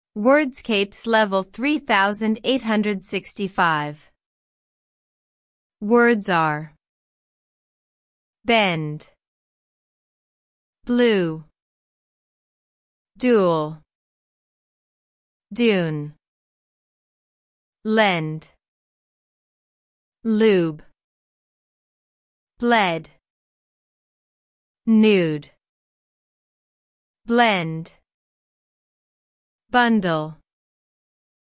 Wordscapes level 3865. Words are bend, blue, dual, dune, lend, lube, bled, nude, blend, bundle,